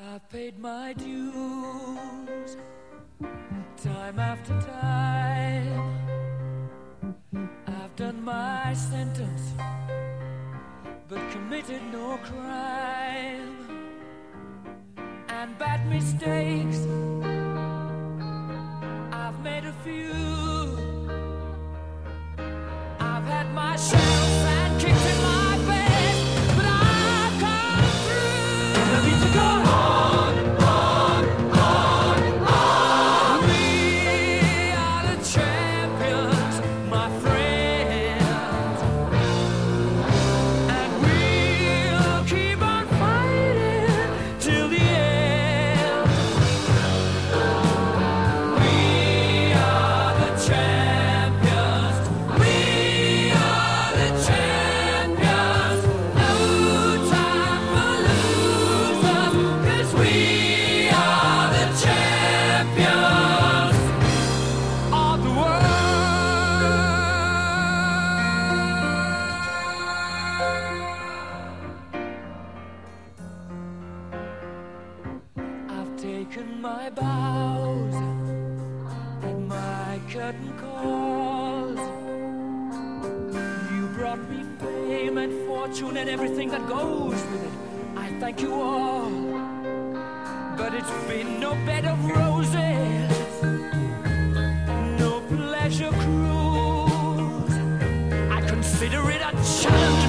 I've paid my dues time after time. I've done my sentence but committed no crime. And bad mistakes I've made a few. I've had my shells and kicked in my face, but I've come through. The beats are going on, on, on, on. We are the champions, my friends, and we'll keep on fighting till the end. We are the champions. We are the champions. No time for losers, 'cause we are the champions of the world. I've taken my bows at my curtain calls. You brought me fame and fortune and everything that goes with it. I thank you all, but it's been no bed of roses, no pleasure cruise. I consider it a challenge